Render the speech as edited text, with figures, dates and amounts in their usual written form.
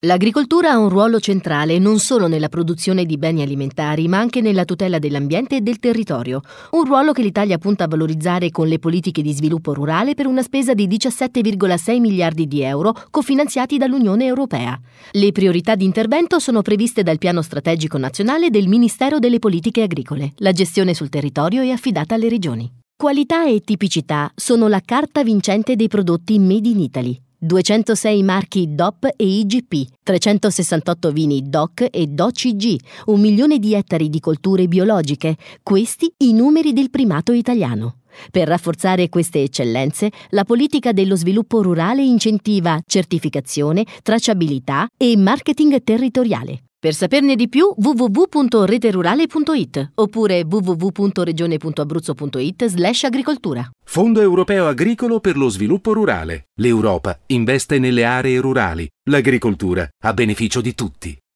L'agricoltura ha un ruolo centrale non solo nella produzione di beni alimentari, ma anche nella tutela dell'ambiente e del territorio. Un ruolo che l'Italia punta a valorizzare con le politiche di sviluppo rurale per una spesa di 17,6 miliardi di euro cofinanziati dall'Unione Europea. Le priorità di intervento sono previste dal Piano Strategico Nazionale del Ministero delle Politiche Agricole. La gestione sul territorio è affidata alle regioni. Qualità e tipicità sono la carta vincente dei prodotti Made in Italy. 206 marchi DOP e IGP, 368 vini DOC e DOCG, 1 milione di ettari di colture biologiche. Questi i numeri del primato italiano. Per rafforzare queste eccellenze, la politica dello sviluppo rurale incentiva certificazione, tracciabilità e marketing territoriale. Per saperne di più www.reterurale.it oppure www.regione.abruzzo.it/agricoltura. Fondo Europeo Agricolo per lo Sviluppo Rurale. L'Europa investe nelle aree rurali. L'agricoltura a beneficio di tutti.